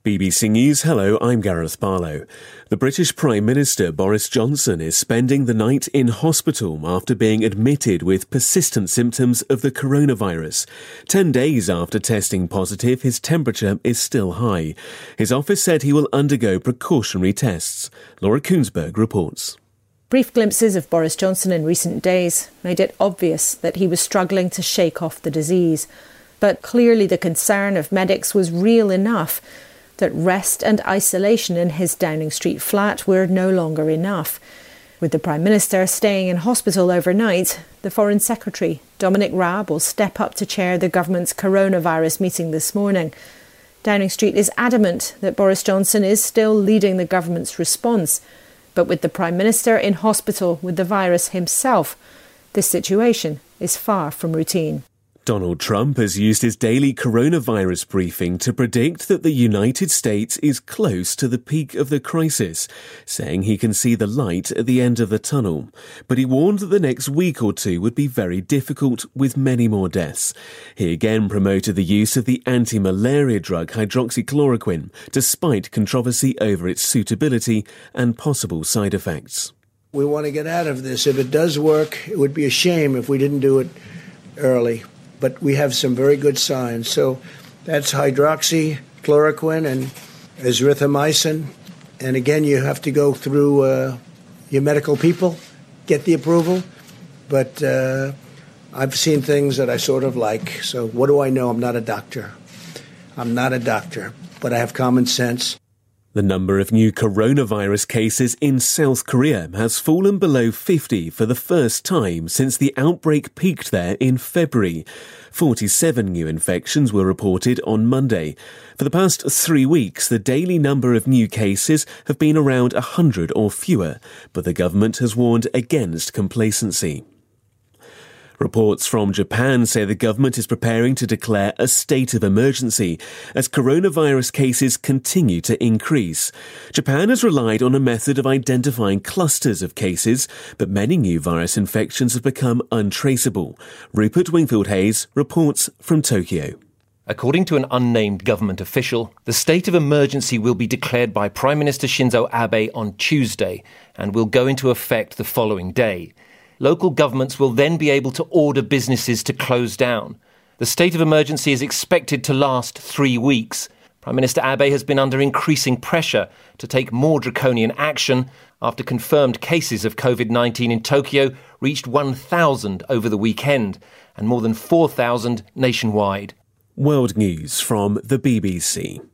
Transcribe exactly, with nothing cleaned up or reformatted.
B B C News, hello, I'm Gareth Barlow. The British Prime Minister Boris Johnson is spending the night in hospital after being admitted with persistent symptoms of the coronavirus. Ten days after testing positive, his temperature is still high. His office said he will undergo precautionary tests. Laura Koonsberg reports. Brief glimpses of Boris Johnson in recent days made it obvious that he was struggling to shake off the disease. But clearly the concern of medics was real enough that rest and isolation in his Downing Street flat were no longer enough. With the Prime Minister staying in hospital overnight, the Foreign Secretary, Dominic Raab, will step up to chair the government's coronavirus meeting this morning. Downing Street is adamant that Boris Johnson is still leading the government's response. But with the Prime Minister in hospital with the virus himself, this situation is far from routine. Donald Trump has used his daily coronavirus briefing to predict that the United States is close to the peak of the crisis, saying he can see the light at the end of the tunnel. But he warned that the next week or two would be very difficult, with many more deaths. He again promoted the use of the anti-malaria drug hydroxychloroquine, despite controversy over its suitability and possible side effects. We want to get out of this. If it does work, it would be a shame if we didn't do it early. But we have some very good signs. So that's hydroxychloroquine and azithromycin. And again, you have to go through uh, your medical people, get the approval. But uh, I've seen things that I sort of like. So what do I know? I'm not a doctor. I'm not a doctor, but I have common sense. The number of new coronavirus cases in South Korea has fallen below fifty for the first time since the outbreak peaked there in February. forty-seven new infections were reported on Monday. For the past three weeks, the daily number of new cases have been around one hundred or fewer, but the government has warned against complacency. Reports from Japan say the government is preparing to declare a state of emergency as coronavirus cases continue to increase. Japan has relied on a method of identifying clusters of cases, but many new virus infections have become untraceable. Rupert Wingfield-Hayes reports from Tokyo. According to an unnamed government official, the state of emergency will be declared by Prime Minister Shinzo Abe on Tuesday and will go into effect the following day. Local governments will then be able to order businesses to close down. The state of emergency is expected to last three weeks. Prime Minister Abe has been under increasing pressure to take more draconian action after confirmed cases of covid nineteen in Tokyo reached one thousand over the weekend and more than four thousand nationwide. World News from the B B C.